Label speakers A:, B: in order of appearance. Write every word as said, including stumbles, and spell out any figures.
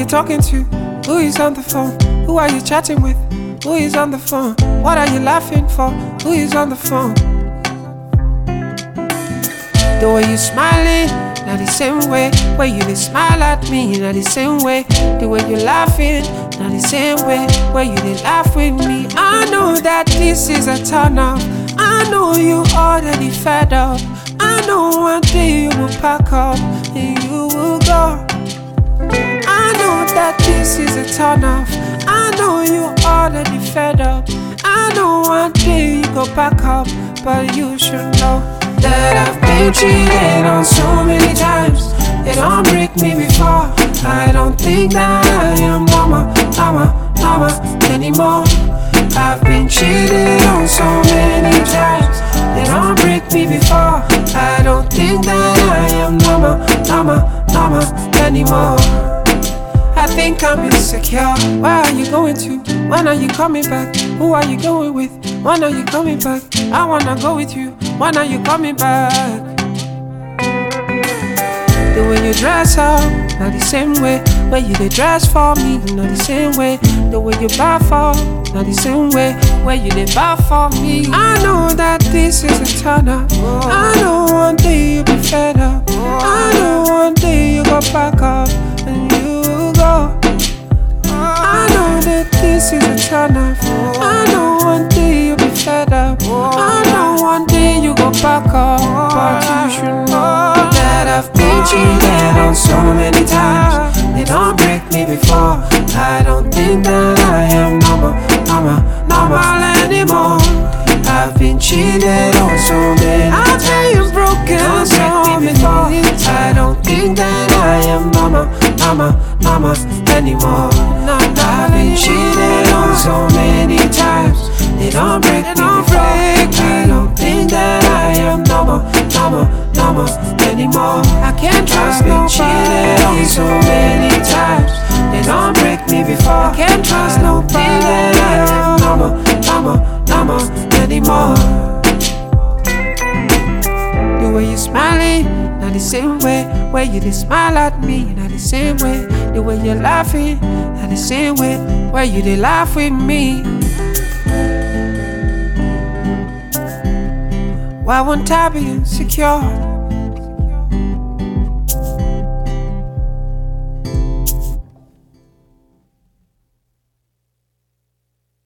A: talking to? Who is on the phone? Who are you chatting with? Who is on the phone? What are you laughing for? Who is on the phone? The way you smiling, not the same way. Way you dey smile at me, not the same way. The way you laughing, not the same way. Way you dey laugh with me. I know that this is a turn off. I know you already fed up. I know one day you will pack up and you will go. I know that this is a turn off. I know you already fed up. I know one day you go back up, but you should know that I've been cheated on so many times. They don't break me before. I don't think that I am mama, mama, mama anymore. I've been cheated on so many times. They don't break me before. I don't think that I am mama, mama, mama anymore. I think I'm insecure. Where are you going to? When are you coming back? Who are you going with? When are you coming back? I wanna go with you. When are you coming back? The way you dress up, not the same way. Way you dey dress for me, not the same way. The way you buy for, not the same way. Way you dey buy for me. I know that this is a turn up. I know one day you'll be fed up. I know one day you go back up and you go. I know that this is a turn off. I know one day you'll be fed up. I know one day you go back up, but you should know that I've been cheated on so many times. They don't break me before. I don't think that I am normal, normal, normal anymore. I've been cheated on so many times. I've been broken so many times. I don't think that I am normal, normal, normal anymore. I've been cheated on so many times. They don't break me before. I don't think that I am normal, normal, normal anymore. I can't trust nobody. I've been cheated on so many times. They don't break me before. I can't trust nobody. That I am normal, normal, normal anymore. The way you smiling, not the same way. Way you dey smile at me, not the same way. The way you're laughing, not the same way. Way you dey laugh with me. Why won't I be insecure?